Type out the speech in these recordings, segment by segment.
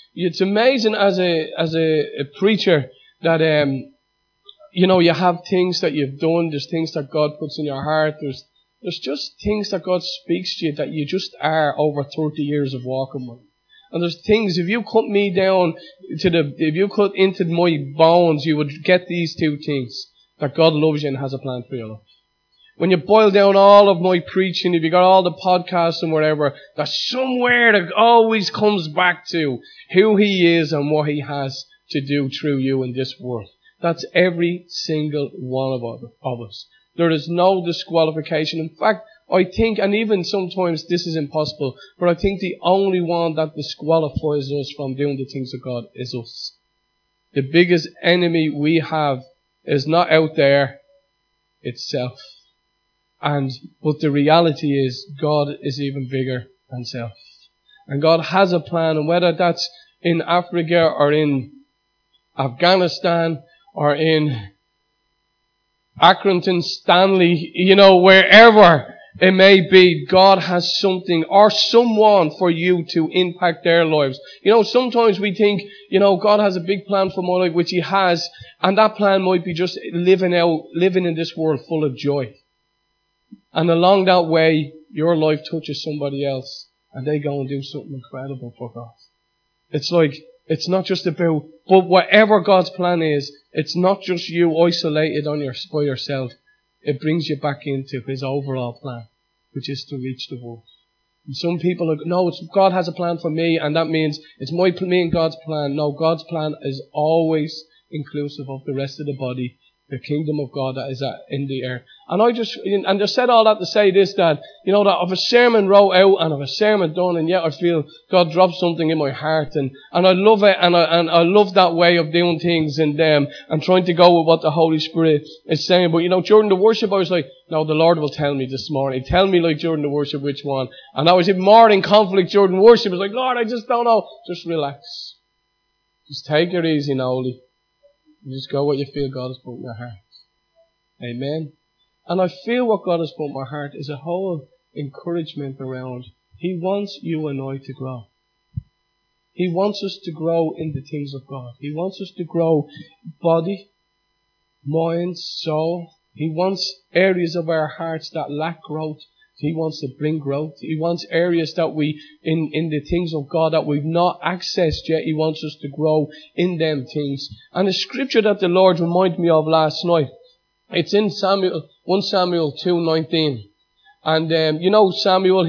It's amazing as a preacher that, you have things that you've done, there's things that God puts in your heart, there's just things that God speaks to you that you just are over 30 years of walking with. And there's things, if you cut me down if you cut into my bones, you would get these two things. That God loves you and has a plan for your life. When you boil down all of my preaching, if you got all the podcasts and whatever, there's somewhere that always comes back to who He is and what He has to do through you in this world. That's every single one of us. There is no disqualification. In fact, I think, and even sometimes this is impossible, but I think the only one that disqualifies us from doing the things of God is us. The biggest enemy we have is not out there, it's self. But the reality is, God is even bigger than self. And God has a plan, and whether that's in Africa or in Afghanistan or in Accrington, Stanley, wherever it may be, God has something or someone for you to impact their lives. Sometimes we think, God has a big plan for my life, which He has, and that plan might be just living in this world full of joy. And along that way, your life touches somebody else, and they go and do something incredible for God. It's not just about, but whatever God's plan is, it's not just you isolated by yourself. It brings you back into His overall plan, which is to reach the world. And some people no, God has a plan for me, and that means it's me and God's plan. No, God's plan is always inclusive of the rest of the body, the kingdom of God that is in the earth. And I said all that to say this, that if a sermon wrote out and if a sermon done, and yet I feel God dropped something in my heart, and I love it, and I love that way of doing things, and trying to go with what the Holy Spirit is saying. But during the worship I was like, no, the Lord will tell me this morning. Tell me during the worship which one. And I was even more in conflict during worship. I was like, Lord, I just don't know. Just relax. Just take it easy, Noli. You just go what you feel God has put in your heart. Amen. And I feel what God has put in my heart is a whole encouragement around. He wants you and I to grow. He wants us to grow in the things of God. He wants us to grow body, mind, soul. He wants areas of our hearts that lack growth. He wants to bring growth. He wants areas that in the things of God that we've not accessed yet. He wants us to grow in them things. And the scripture that the Lord reminded me of last night, it's in 1 Samuel 2:19. And, Samuel,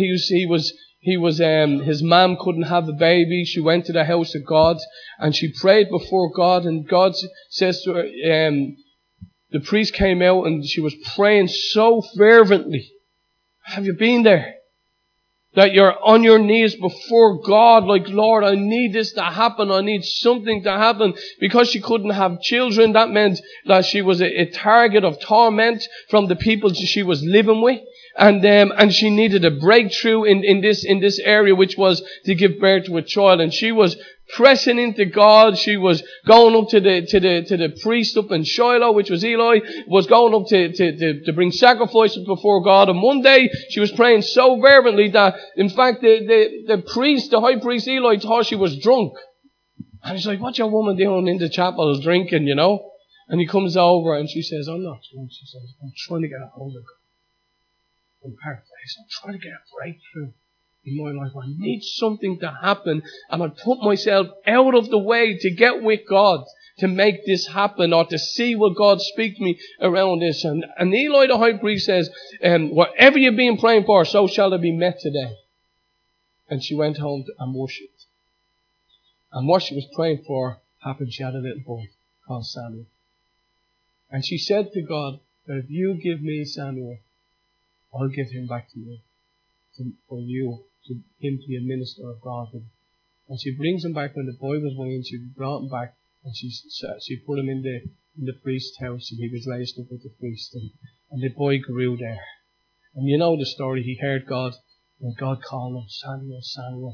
his mom couldn't have a baby. She went to the house of God and she prayed before God, and God says to her, the priest came out and she was praying so fervently. Have you been there? That you're on your knees before God, like, Lord, I need this to happen. I need something to happen. Because she couldn't have children, that meant that she was a target of torment from the people she was living with. And she needed a breakthrough in this area, which was to give birth to a child. And she was pressing into God. She was going up to the priest up in Shiloh, which was Eli, was going up to bring sacrifices before God. And one day she was praying so fervently that, in fact, the high priest Eli thought she was drunk. And he's like, "What's your woman doing in the chapel drinking, And he comes over and she says, "I'm not drunk." She says, "I'm trying to get a hold of God." In paraphrase, I'm trying to get a breakthrough in my life. I need something to happen, and I put myself out of the way to get with God to make this happen, or to see what God speak to me around this. And Eli the high priest says, whatever you've been praying for, so shall it be met today. And she went home and worshipped. And what she was praying for happened. She had a little boy called Samuel. And she said to God, that if you give me Samuel, I'll give him back to you. For him to be a minister of God. And she brings him back when the boy was weaned. She brought him back, and she put him in the priest's house, and he was raised up with the priest. And the boy grew there. And you know the story. He heard God, and God called him, "Samuel, Samuel."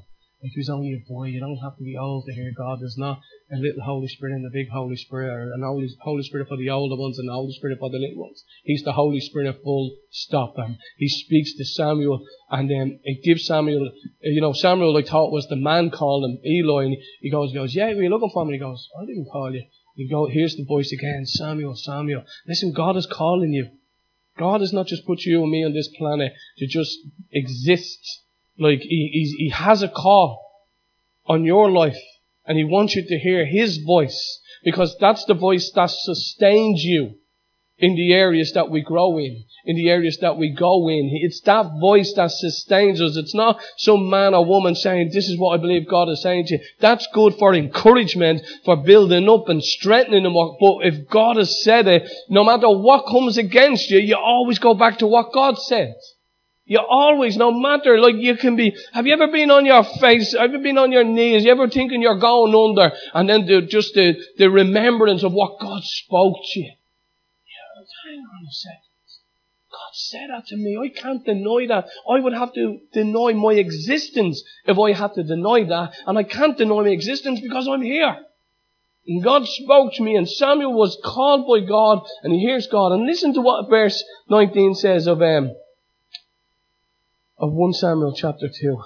Like he was only a boy. You don't have to be old to hear God. There's not a little Holy Spirit and a big Holy Spirit, or an Holy Spirit for the older ones and the Holy Spirit for the little ones. He's the Holy Spirit full stop. And he speaks to Samuel, and then it gives Samuel, Samuel I thought was the man called him, Eli, and he goes, yeah, were you looking for me? He goes, I didn't call you. You go, here's the voice again, Samuel, Samuel. Listen, God is calling you. God has not just put you and me on this planet to just exist. Like, he has a call on your life, and he wants you to hear his voice, because that's the voice that sustains you in the areas that we grow in the areas that we go in. It's that voice that sustains us. It's not some man or woman saying, this is what I believe God is saying to you. That's good for encouragement, for building up and strengthening them. But if God has said it, no matter what comes against you, you always go back to what God said. You always, no matter, like you can be, have you ever been on your face? Have you been on your knees? You ever thinking you're going under? And then the remembrance of what God spoke to you. Hang on a second. God said that to me. I can't deny that. I would have to deny my existence if I had to deny that. And I can't deny my existence because I'm here. And God spoke to me, and Samuel was called by God, and he hears God. And listen to what verse 19 says of 1 Samuel chapter 2.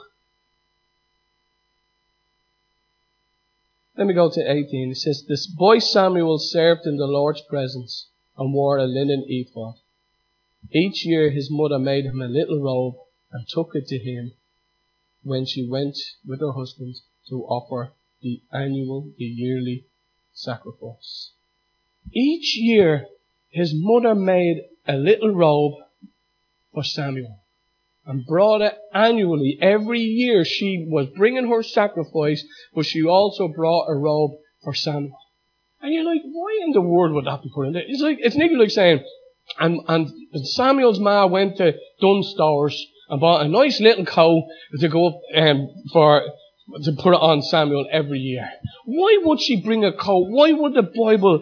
Let me go to 18. It says, this boy Samuel served in the Lord's presence and wore a linen ephod. Each year his mother made him a little robe and took it to him when she went with her husband to offer the yearly sacrifice. Each year his mother made a little robe for Samuel and brought it annually. Every year she was bringing her sacrifice, but she also brought a robe for Samuel. And you're like, why in the world would that be put in there? It's nearly like saying, and Samuel's ma went to Dunnes Stores and bought a nice little coat to go up to put it on Samuel every year. Why would she bring a coat? Why would the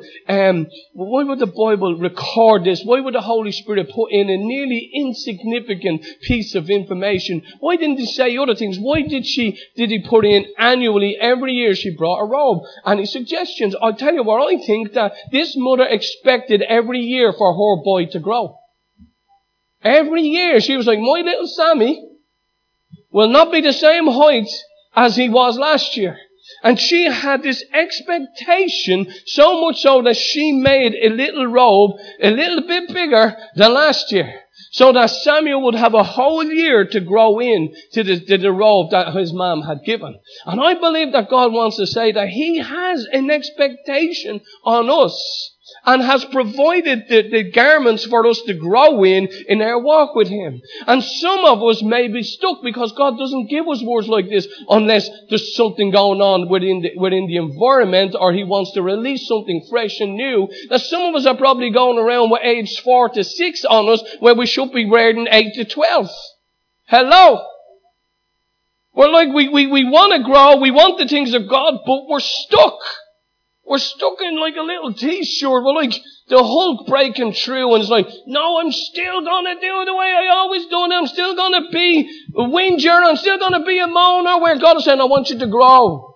Bible record this? Why would the Holy Spirit put in a nearly insignificant piece of information? Why didn't he say other things? Why did he put in annually every year she brought a robe? Any suggestions? I'll tell you what, I think that this mother expected every year for her boy to grow. Every year she was like, my little Sammy will not be the same height as he was last year. And she had this expectation, so much so that she made a little robe a little bit bigger than last year, so that Samuel would have a whole year to grow in to the robe that his mom had given. And I believe that God wants to say that he has an expectation on us and has provided the garments for us to grow in our walk with him. And some of us may be stuck because God doesn't give us words like this unless there's something going on within the environment, or he wants to release something fresh and new. That some of us are probably going around with age 4 to 6 on us where we should be wearing 8 to 12. Hello? We're like, we want to grow, we want the things of God, but we're stuck. We're stuck in like a little t-shirt. We're like the Hulk breaking through, and it's like, no, I'm still going to do it the way I always do it. I'm still going to be a whinger. I'm still going to be a moaner. Where God is saying, I want you to grow.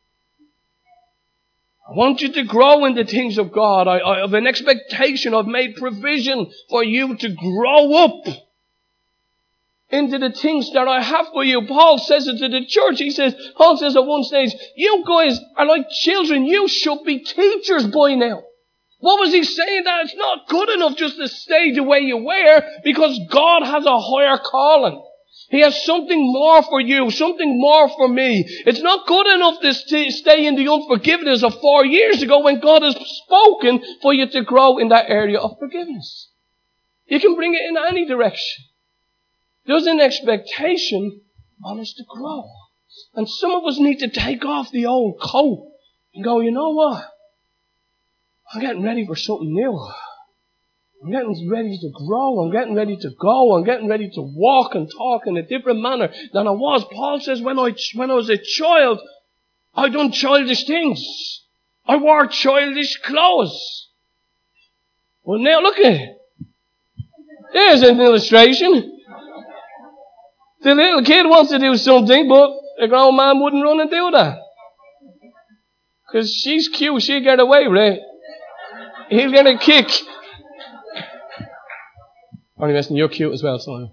I want you to grow in the things of God. I have an expectation. I've made provision for you to grow up into the things that I have for you. Paul says it to the church. Paul says at one stage, you guys are like children. You should be teachers by now. What was he saying? That it's not good enough just to stay the way you were, because God has a higher calling. He has something more for you, something more for me. It's not good enough to stay in the unforgiveness of 4 years ago when God has spoken for you to grow in that area of forgiveness. You can bring it in any direction. There's an expectation on us to grow. And some of us need to take off the old coat and go, you know what? I'm getting ready for something new. I'm getting ready to grow. I'm getting ready to go. I'm getting ready to walk and talk in a different manner than I was. Paul says when I was a child, I done childish things. I wore childish clothes. Well, now look at it. There's an illustration. The little kid wants to do something, but A grown man wouldn't run and do that. Because she's cute, she'll get away with it. He'll get a kick. Only messing, you're cute as well, Simon.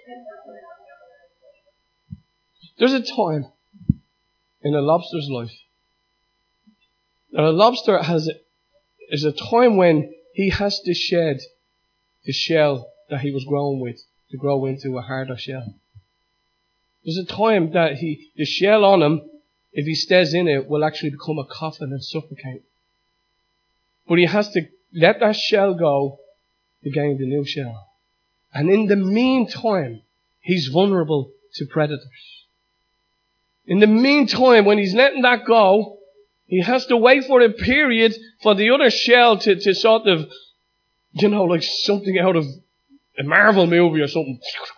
There's a time in a lobster's life that a lobster is a time when he has to shed the shell that he was grown with to grow into a harder shell. There's a time that the shell on him, if he stays in it, will actually become a coffin and suffocate. But he has to let that shell go to gain the new shell. And in the meantime, he's vulnerable to predators. In the meantime, when he's letting that go, he has to wait for a period for the other shell to sort of, like something out of a Marvel movie or something.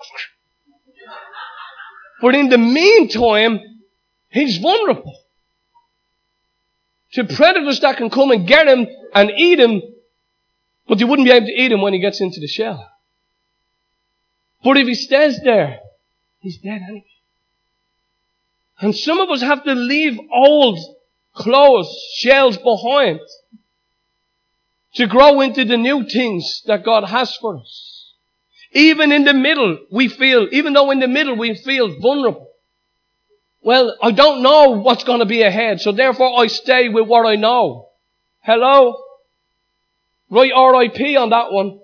But in the meantime, he's vulnerable to predators that can come and get him and eat him, but they wouldn't be able to eat him when he gets into the shell. But if he stays there, he's dead anyway. And some of us have to leave old clothes, shells behind to grow into the new things that God has for us. Even in the middle, even though in the middle we feel vulnerable. Well, I don't know what's going to be ahead, so therefore I stay with what I know. Hello? Right, R.I.P. on that one.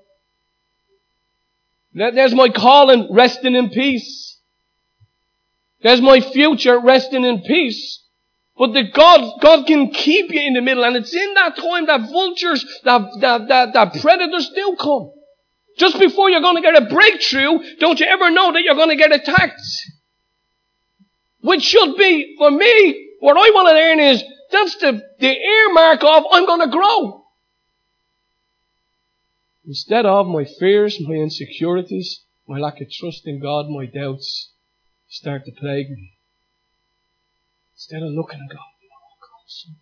There's my calling, resting in peace. There's my future, resting in peace. But God can keep you in the middle, and it's in that time that vultures, that predators do come. Just before you're going to get a breakthrough, don't you ever know that you're going to get attacked? Which should be, for me, what I want to learn is, that's the earmark of, I'm going to grow. Instead of my fears, my insecurities, my lack of trust in God, my doubts start to plague me. Instead of looking and going, oh God,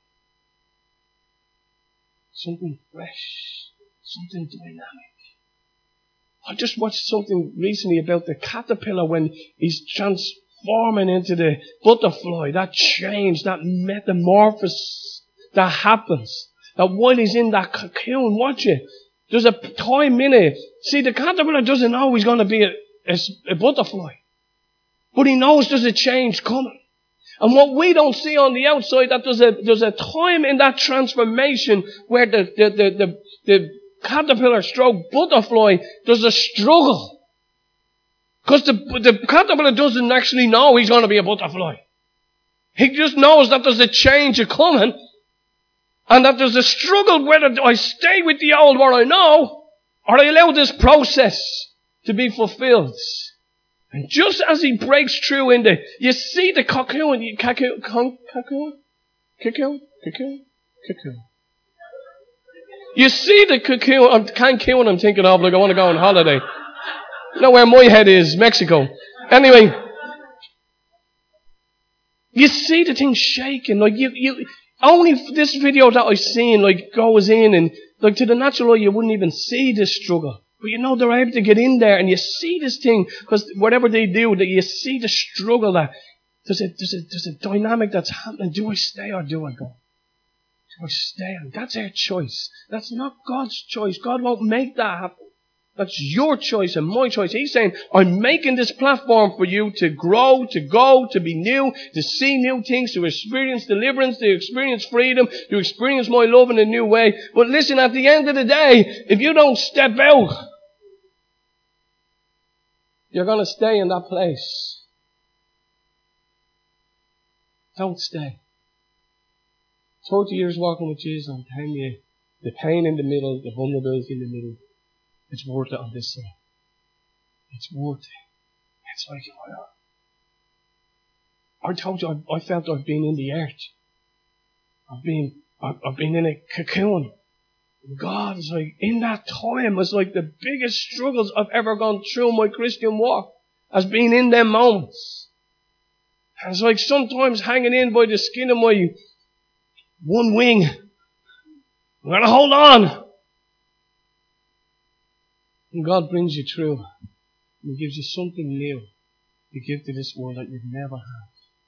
something fresh, something dynamic. I just watched something recently about the caterpillar when he's transforming into the butterfly. That change, that metamorphosis that happens. That while he's in that cocoon, watch it. There's a time in it. See, the caterpillar doesn't know he's going to be a butterfly. But he knows there's a change coming. And what we don't see on the outside, that there's a time in that transformation where the caterpillar stroke butterfly, there's a struggle. Because the caterpillar doesn't actually know he's going to be a butterfly. He just knows that there's a change coming. And that there's a struggle whether I stay with the old what I know, or I allow this process to be fulfilled. And just as he breaks through you see the cocoon. You see the cocoon. Cancun I'm thinking of, like I want to go on holiday. You know where my head is, Mexico. Anyway, you see the thing shaking, like only this video that I've seen, goes in and, to the natural eye, you wouldn't even see this struggle. But they're able to get in there and you see this thing, because whatever they do, that you see the struggle that there's a dynamic that's happening. Do I stay or do I go? Do I stay? And that's our choice. That's not God's choice. God won't make that happen. That's your choice and my choice. He's saying, I'm making this platform for you to grow, to go, to be new, to see new things, to experience deliverance, to experience freedom, to experience my love in a new way. But listen, at the end of the day, if you don't step out, you're going to stay in that place. Don't stay. 30 years walking with Jesus, I'm telling you, the pain in the middle, the vulnerability in the middle, it's worth it on this side. It's worth it. It's like, I told you, I felt I've been in the earth. I've been in a cocoon. God is like, in that time, it's like the biggest struggles I've ever gone through in my Christian walk has been in them moments. And it's like sometimes hanging in by the skin of my one wing. I'm going to hold on. And God brings you through. He gives you something new to give to this world that you've never had.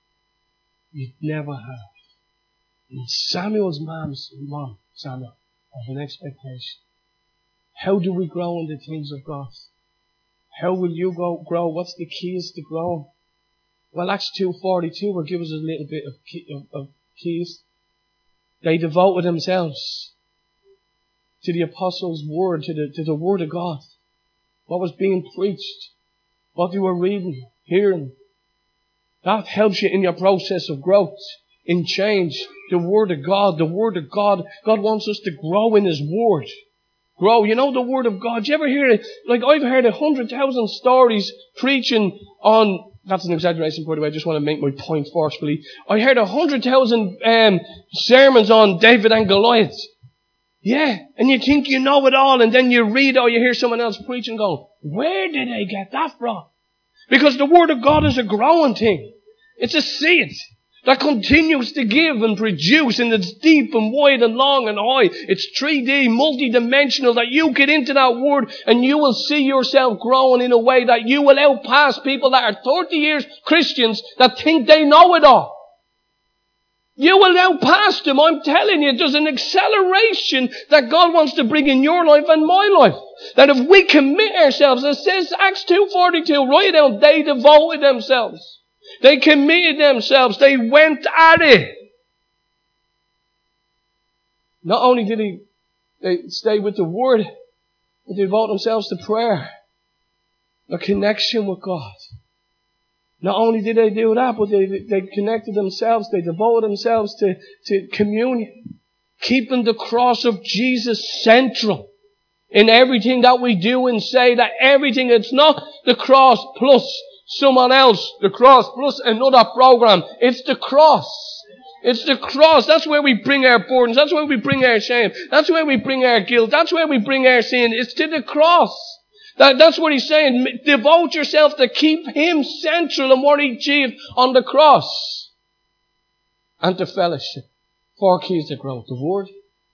you'd never have. And Samuel's mom Samuel, have an expectation. How do we grow in the things of God? How will you grow? What's the keys to growing? Well, Acts 2:42 will give us a little bit of keys. They devoted themselves to the apostles' word, to the word of God. What was being preached, what you were reading, hearing. That helps you in your process of growth, in change. The word of God, God wants us to grow in His word. Grow. You know the word of God. Do you ever hear it? Like I've heard 100,000 stories preaching on, that's an exaggeration by the way, I just want to make my point forcefully. I heard 100,000 sermons on David and Goliath. Yeah, and you think you know it all, and then you read or you hear someone else preach and go, where did they get that from? Because the Word of God is a growing thing. It's a seed that continues to give and produce, and it's deep and wide and long and high. It's 3D, multi-dimensional, that you get into that Word and you will see yourself growing in a way that you will outpass people that are 30 years Christians that think they know it all. You will outpass them. I'm telling you, there's an acceleration that God wants to bring in your life and my life. That if we commit ourselves, it says Acts 2:42, write it down, they devoted themselves. They committed themselves. They went at it. Not only did they stay with the Word, but they devoted themselves to prayer. A connection with God. Not only did they do that, but they connected themselves, they devoted themselves to communion. Keeping the cross of Jesus central in everything that we do and say, that everything, it's not the cross plus someone else, the cross plus another program. It's the cross. It's the cross. That's where we bring our burdens. That's where we bring our shame. That's where we bring our guilt. That's where we bring our sin. It's to the cross. That's what he's saying. Devote yourself to keep Him central in what He achieved on the cross. And to fellowship. 4 keys to growth. The Word,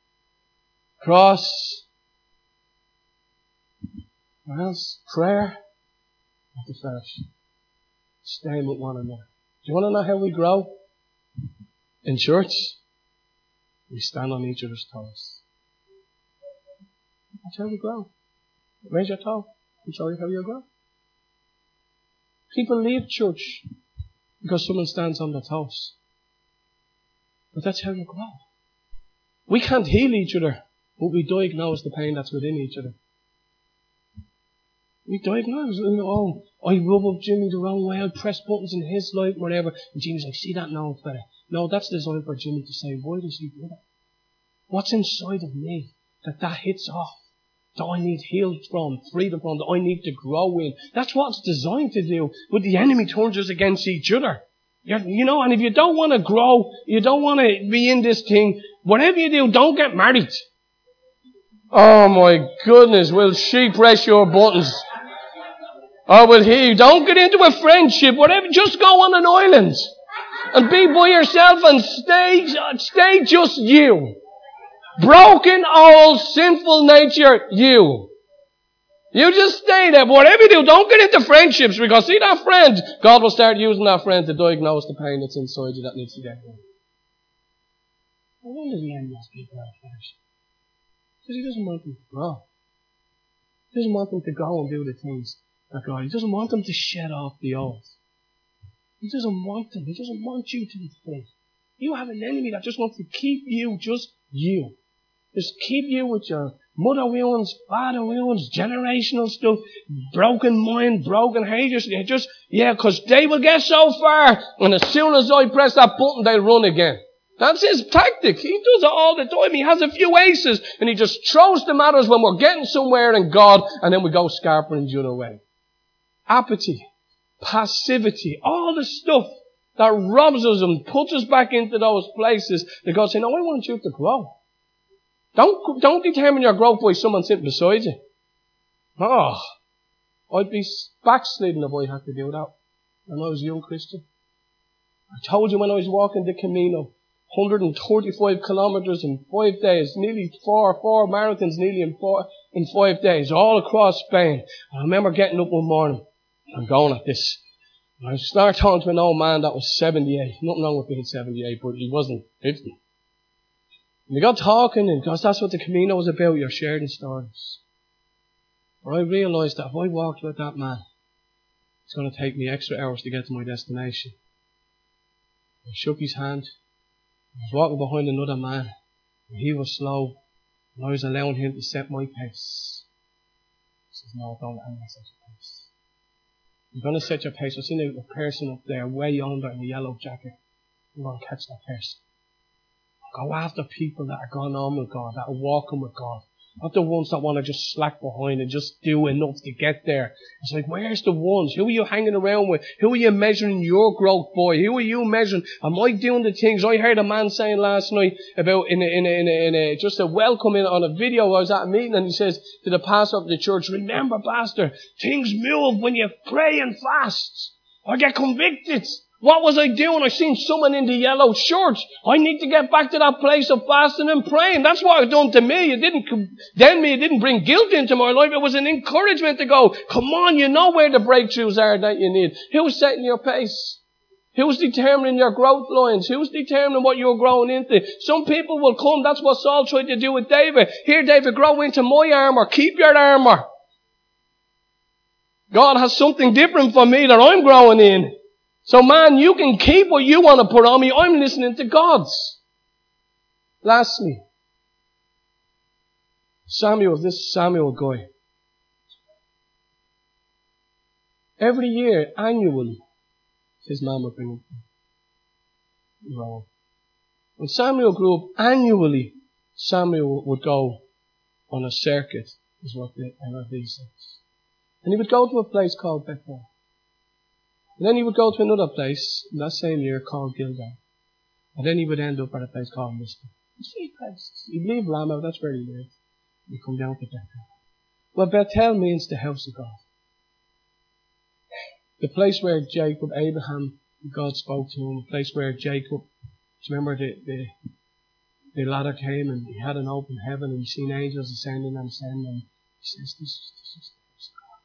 cross, what else? Prayer, and to fellowship. Staying with one another. Do you want to know how we grow? In church, we stand on each other's toes. That's how we grow. Raise your toe and show you how you grow. People leave church because someone stands on their toes. But that's how you grow. We can't heal each other, but we diagnose the pain that's within each other. We diagnose, I rub up Jimmy the wrong way, I press buttons in his life, whatever. And Jimmy's like, see that now, fella? No, that's designed for Jimmy to say, why does he do that? What's inside of me that hits off? That I need healed from, freedom from, that I need to grow in. That's what it's designed to do. But the enemy turns us against each other. And if you don't want to grow, you don't want to be in this thing, whatever you do, don't get married. Oh my goodness, will she press your buttons? Or will he? Don't get into a friendship, whatever, just go on an island. And be by yourself and stay just you. Broken, old, sinful nature, you. You just stay there. But whatever you do, don't get into friendships, because see that friend, God will start using that friend to diagnose the pain that's inside you that needs to get healed. I wonder the end must be about flesh. Because He doesn't want them to grow. He doesn't want them to go and do the things that God. He doesn't want them to shed off the old. He doesn't want them. He doesn't want you to be free. You have an enemy that just wants to keep you just you. Just keep you with your mother wounds, father wounds, generational stuff, broken mind, broken hate. Because they will get so far, and as soon as I press that button, they'll run again. That's his tactic. He does it all the time. He has a few aces, and he just throws them at us when we're getting somewhere in God, and then we go scarpering the other way. Apathy, passivity, all the stuff that robs us and puts us back into those places that God says, no, I want you to grow. Don't determine your growth by someone sitting beside you. Oh, I'd be backsliding if I had to do that when I was a young Christian. I told you when I was walking the Camino, 135 kilometers in 5 days, nearly four marathons nearly in 5 days, all across Spain. I remember getting up one morning and going at this And I started talking to an old man that was 78. Nothing wrong with being 78, but he wasn't 50. And we got talking, and because that's what the Camino was about, you're sharing stories. But I realised that if I walked with that man, it's going to take me extra hours to get to my destination. I shook his hand. I was walking behind another man, and he was slow, and I was allowing him to set my pace. He says, no, don't let anyone set your pace. You're going to set your pace. I've seen a person up there way yonder in a yellow jacket. I'm going to catch that person. Go after people that are going on with God, that are walking with God. Not the ones that want to just slack behind and just do enough to get there. It's like, where's the ones? Who are you hanging around with? Who are you measuring your growth by? Who are you measuring? Am I doing the things? I heard a man saying last night about just a welcome on a video. I was at a meeting, and he says to the pastor of the church, remember, pastor, things move when you pray and fast or get convicted. What was I doing? I seen someone in the yellow shirt. I need to get back to that place of fasting and praying. That's what it done to me. It didn't condemn me. It didn't bring guilt into my life. It was an encouragement to go, come on, you know where the breakthroughs are that you need. Who's setting your pace? Who's determining your growth lines? Who's determining what you're growing into? Some people will come. That's what Saul tried to do with David. Here, David, grow into my armor. Keep your armor. God has something different for me that I'm growing in. So man, you can keep what you want to put on me. I'm listening to God's. Lastly, this Samuel guy. Every year, annually, his mom would bring him wrong. When Samuel grew up, annually, Samuel would go on a circuit, is what the NIV says. And he would go to a place called Bethel. And then he would go to another place in that same year called Gilgal. And then he would end up at a place called Mizpah. Three places. He'd leave Ramah, that's where he lived. He'd come down to Bethel. Well, Bethel means the house of God. The place where Abraham, God spoke to him. The place where Jacob, do you remember the ladder came and he had an open heaven and he seen angels ascending and ascending. And he says, this is the house of God.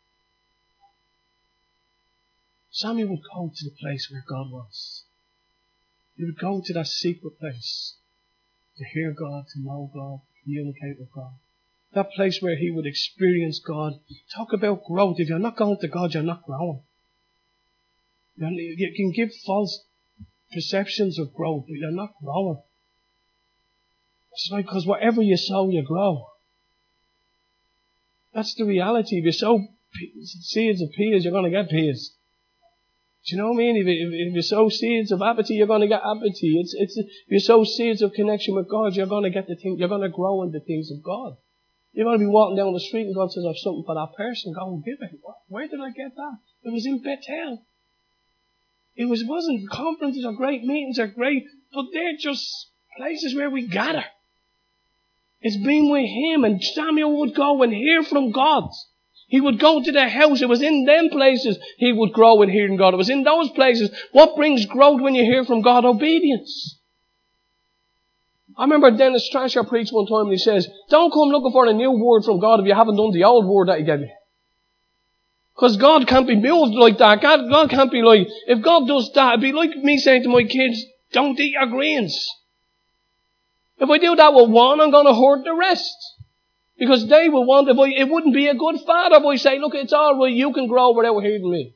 Samuel would go to the place where God was. He would go to that secret place to hear God, to know God, to communicate with God. That place where he would experience God. Talk about growth. If you're not going to God, you're not growing. You can give false perceptions of growth, but you're not growing. It's like, because whatever you sow, you grow. That's the reality. If you sow seeds of peas, you're going to get peas. Do you know what I mean? If you sow seeds of apathy, you're going to get apathy. If you sow seeds of connection with God, you're going to get you're going to grow in the things of God. You're going to be walking down the street and God says, I've something for that person. Go and give it. Where did I get that? It was in Bethel. It wasn't conferences or great meetings are great, but they're just places where we gather. It's been with him, and Samuel would go and hear from God. He would go to the house. It was in them places he would grow in hearing God. It was in those places. What brings growth when you hear from God? Obedience. I remember Dennis Strasher preached one time and he says, don't come looking for a new word from God if you haven't done the old word that he gave you. Because God can't be moved like that. God can't be like, if God does that, it'd be like me saying to my kids, don't eat your greens. If I do that with one, I'm going to hurt the rest. Because they will want, it wouldn't be a good father if I say, look, it's all right, you can grow without hearing me.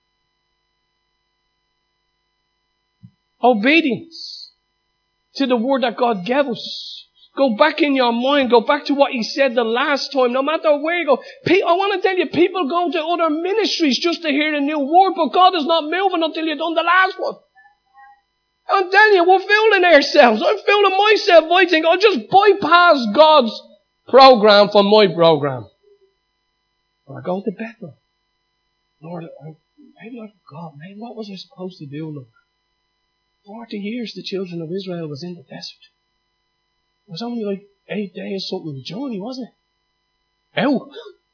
Obedience to the word that God gave us. Go back in your mind. Go back to what he said the last time. No matter where you go. I want to tell you, people go to other ministries just to hear a new word, but God is not moving until you've done the last one. I'm telling you, we're fooling ourselves. I'm fooling myself. I think I'll just bypass God's program for my program. Or I go to Bethel. Lord, maybe I forgot. Maybe what was I supposed to do, Lord? 40 years the children of Israel was in the desert. It was only like 8 days something journey, wasn't it? Ow!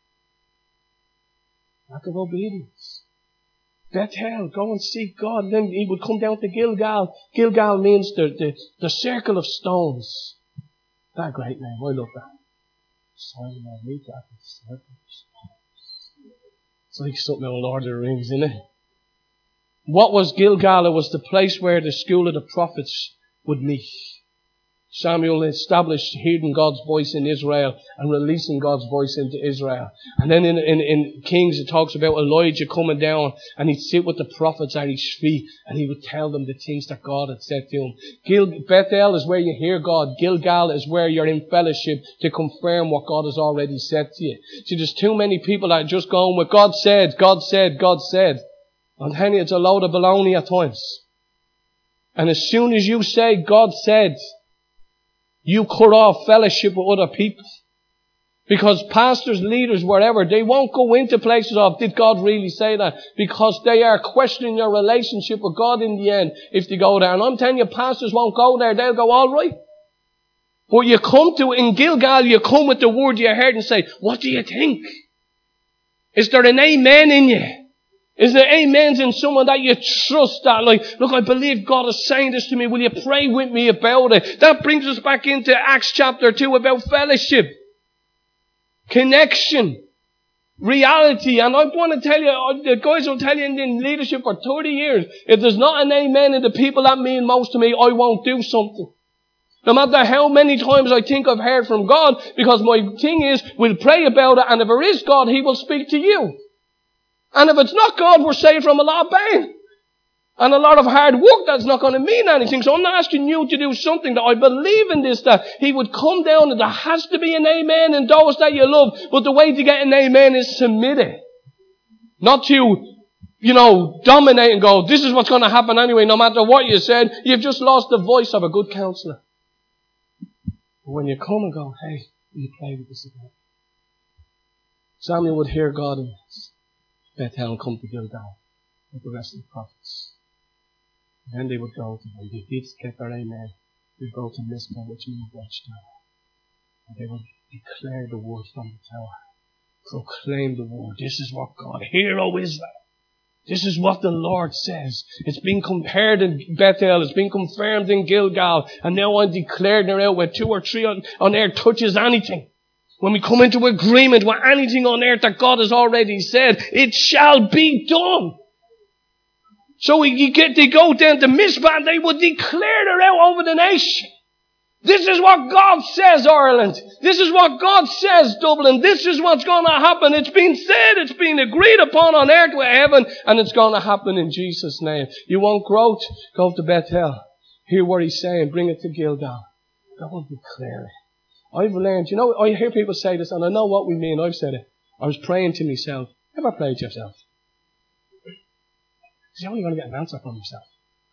Lack of obedience. Bethel, go and seek God. And then he would come down to Gilgal. Gilgal means the circle of stones. That a great name. I love that. Simon, I read that. Circle of stones. It's like something out of Lord of the Rings, isn't it? What was Gilgal? It was the place where the school of the prophets would meet. Samuel established hearing God's voice in Israel and releasing God's voice into Israel. And then in Kings it talks about Elijah coming down and he'd sit with the prophets at his feet and he would tell them the things that God had said to him. Bethel is where you hear God. Gilgal is where you're in fellowship to confirm what God has already said to you. See, there's too many people that are just going with God said, God said, God said. I'm telling you, it's a load of baloney at times. And as soon as you say God said, you cut off fellowship with other people. Because pastors, leaders, wherever, they won't go into places of, did God really say that? Because they are questioning your relationship with God in the end if they go there. And I'm telling you, pastors won't go there. They'll go, all right. But you come to, in Gilgal, you come with the word you heard and say, what do you think? Is there an amen in you? Is there amens in someone that you trust that, like, look, I believe God is saying this to me. Will you pray with me about it? That brings us back into Acts chapter 2 about fellowship, connection, reality. And I want to tell you, the guys will tell you in leadership for 30 years, if there's not an amen in the people that mean most to me, I won't do something. No matter how many times I think I've heard from God, because my thing is, we'll pray about it, and if there is God, He will speak to you. And if it's not God, we're saved from a lot of pain. And a lot of hard work that's not going to mean anything. So I'm not asking you to do something that I believe in this, that He would come down and there has to be an amen in those that you love. But the way to get an amen is submit it. Not to, dominate and go, this is what's going to happen anyway, no matter what you said. You've just lost the voice of a good counselor. But when you come and go, hey, will you pray with this again? Samuel would hear God in this. Bethel and come to Gilgal with the rest of the prophets. And then they would go to, when they did get their amen, they'd go to Mizpah, which means watchtower. And they would declare the word from the tower. Proclaim the word. This is what God, hear, O Israel. This is what the Lord says. It's been compared in Bethel. It's been confirmed in Gilgal. And now I'm declaring it out where 2 or 3 on earth touches anything. When we come into agreement with anything on earth that God has already said, it shall be done. So they go down to Mizpah and they would declare it out over the nation. This is what God says, Ireland. This is what God says, Dublin. This is what's going to happen. It's been said, it's been agreed upon on earth with heaven, and it's going to happen in Jesus' name. You want growth? Go to Bethel. Hear what He's saying. Bring it to Gilgal. Go and declare it. I've learned, I hear people say this, and I know what we mean. I've said it. I was praying to myself. Ever prayed to yourself? You're only going to get an answer from yourself.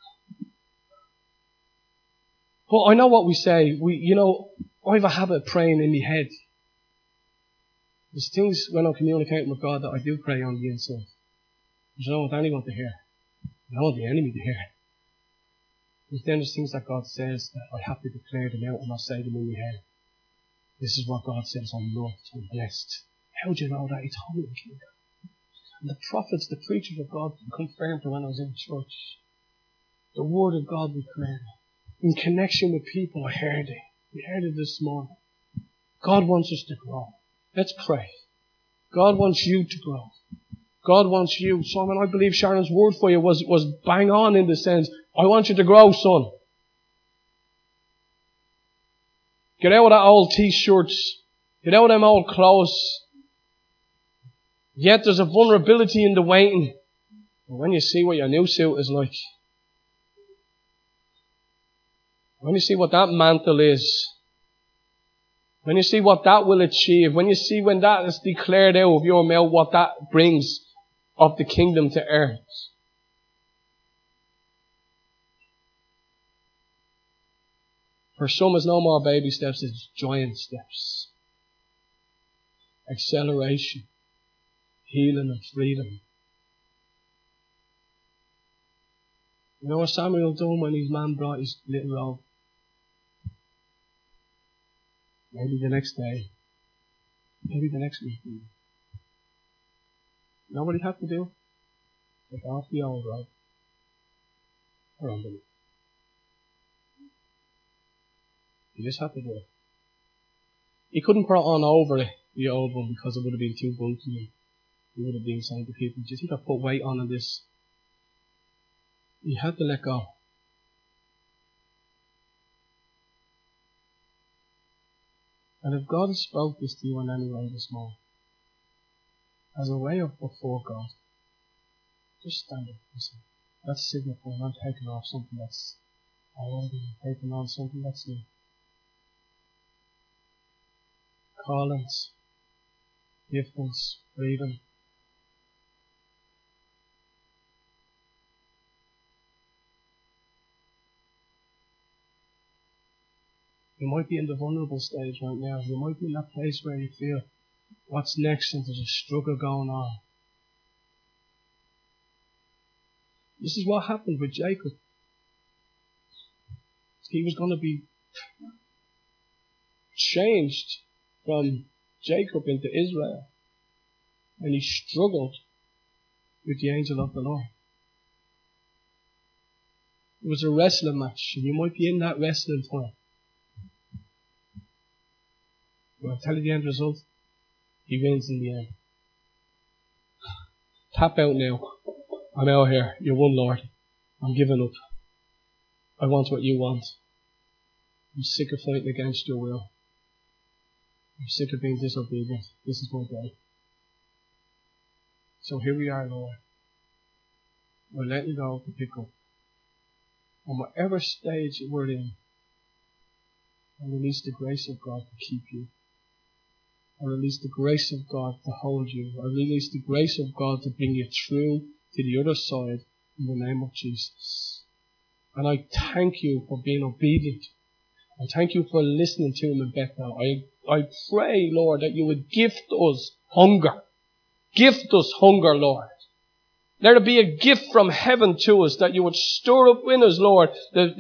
But I know what we say. I have a habit of praying in my head. There's things when I'm communicating with God that I do pray on the inside. I don't want anyone to hear. I don't want the enemy to hear. But then there's things that God says that I have to declare them out and not say them in my head. This is what God says, I'm loved, I'm blessed. How do you know that? He told me to keep that. And the prophets, the preachers of God confirmed it when I was in church. The word of God declared it. In connection with people, I heard it. We heard it this morning. God wants us to grow. Let's pray. God wants you to grow. God wants you. Simon, I believe Sharon's word for you was bang on in the sense, I want you to grow, son. Get out of that old t-shirts. Get out of them old clothes. Yet there's a vulnerability in the waiting. And when you see what your new suit is like, when you see what that mantle is, when you see what that will achieve, when you see when that is declared out of your mouth, what that brings of the kingdom to earth. For some, it's no more baby steps, it's giant steps. Acceleration, healing and freedom. You know what Samuel done when his man brought his little robe? Maybe the next day. Maybe the next week. You know what he had to do? Take off the old robe. Or underneath. He just had to do it. He couldn't put it on over the old one because it would have been too bulky. He would have been saying to people, do you think I put weight on this? He had to let go. And if God has spoke this to you in any way this morning, as a way of before God, just stand up and say, that's signifying I'm taking off something that's old and taking on something that's new. Callings, giftings, freedom. You might be in the vulnerable stage right now. You might be in that place where you feel, what's next, and there's a struggle going on. This is what happened with Jacob. He was going to be changed from Jacob into Israel. And he struggled with the angel of the Lord. It was a wrestling match, and you might be in that wrestling time. But I'll tell you the end result. He wins in the end. Tap out now. I'm out here. You won, Lord. I'm giving up. I want what you want. I'm sick of fighting against your will. I'm sick of being disobedient. This is my day. So here we are, Lord. We're letting go to pick up. On whatever stage we're in, I release the grace of God to keep you. I release the grace of God to hold you. I release the grace of God to bring you through to the other side in the name of Jesus. And I thank you for being obedient. I thank you for listening to him in Bethel. I pray, Lord, that you would gift us hunger. Gift us hunger, Lord. Let it be a gift from heaven to us, that you would stir up in us, Lord,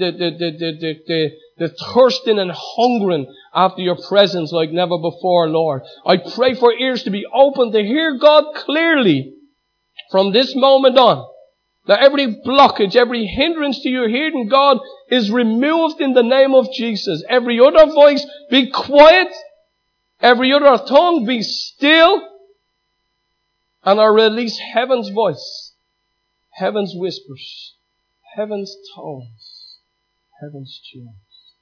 the thirsting and hungering after your presence like never before, Lord. I pray for ears to be open to hear God clearly from this moment on. That every blockage, every hindrance to your hearing God is removed in the name of Jesus. Every other voice be quiet. Every other tongue be still. And I release heaven's voice. Heaven's whispers, heaven's tones, heaven's tunes.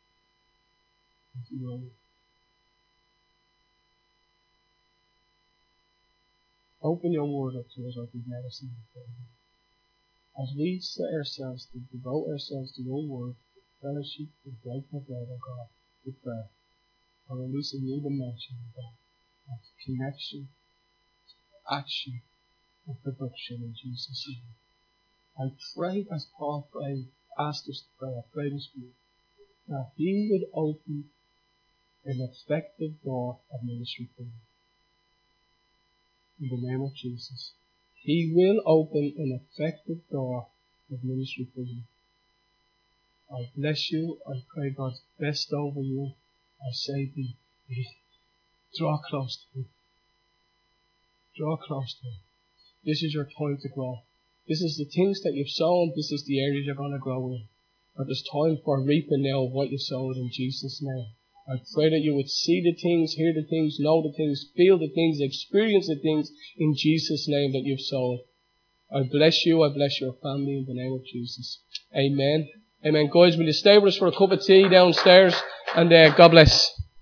Open your word up to us like we've never seen before. As we set ourselves to devote ourselves to your word, fellowship, and break the bread of God with prayer, I release a new dimension of connection, action, and production in Jesus' name. I pray as Paul prayed, asked us to pray, I pray this week, that he would open an effective door of ministry for you. In the name of Jesus. He will open an effective door of ministry for you. I bless you. I pray God's best over you. I say draw close to him. Draw close to him. This is your time to grow. This is the things that you've sown. This is the areas you're going to grow in. But it's time for reaping now of what you sowed in Jesus' name. I pray that you would see the things, hear the things, know the things, feel the things, experience the things in Jesus' name that you've sown. I bless you. I bless your family in the name of Jesus. Amen. Amen. Guys, will you stay with us for a cup of tea downstairs? And God bless.